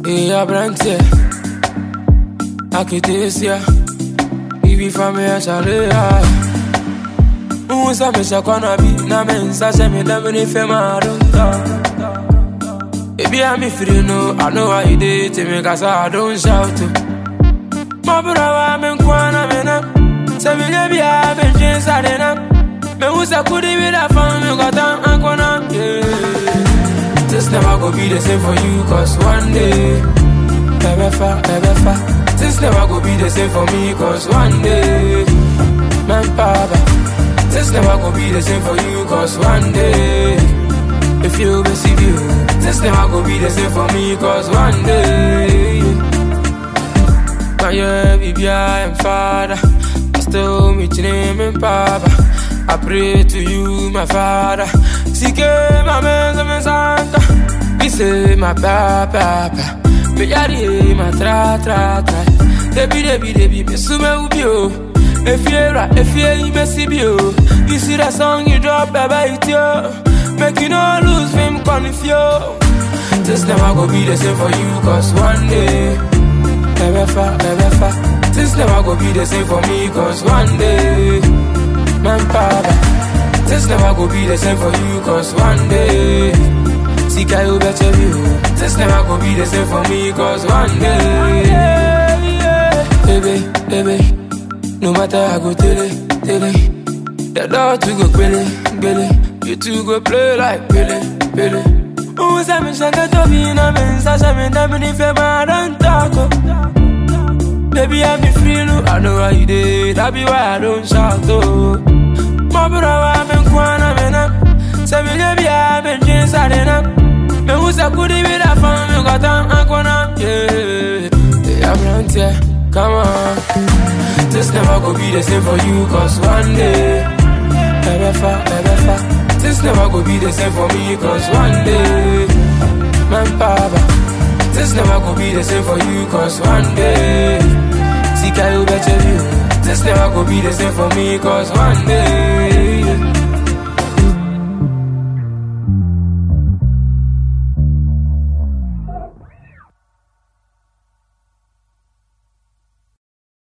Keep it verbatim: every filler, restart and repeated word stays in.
Hey, Abrante, Akitesia, Ibi Famia Chalea. Usa me shakwana bi, na men sa she me dem ni fema don't talk. Baby, I'm free no, I know how you did to me cause I don't shout to. My brother, I'm in Kwana, man. So me be a been changed, I didn't. Me who's a goodie with a family, got down and Kwana, yeah. This never go be the same for you, cause one day, ever far, ever far. This never go be the same for me, cause one day, man, papa. This never go be the same for you, cause one day, if you receive you, this never go be the same for me, cause one day, my yeah, baby, I am father. I still meet your name and papa. I pray to you, my father. Seek my man, my Santa. We say my papa, papa. Me yari my tra tra tra. Debi debi debi, me sume ubio. If you're right, if you're messy bio. You see that song you drop, baby, it's yo. Make you no lose him, confuse. This never go be the same for you, cause one day, ever far, ever far. This never go be the same for me, cause one day, man, papa. This never go be the same for you, cause one day, see, you better view. This never go be the same for me, cause one day, baby, baby, no matter how go tell it, tell it. The dog to go Billy, Billy. You two go play like Billy, Billy. Who's a mission to be in a man? Such a man, I'm in favor and taco. Baby, I'm free, no, I know how you did. That be why I don't shout, though. My brother, I'm in Kwana, man. So, baby, I've been changed, I didn't. Me who's a goodie with a family, got down and Kwana, yeah. Hey, I'm here, come on. This never go be the same for you, cause one day, ever far, ever far. This never go be the same for me, cause one day, man, papa. This never go be the same for you, cause one day, see, you better view. This never go be the same for me, cause one day.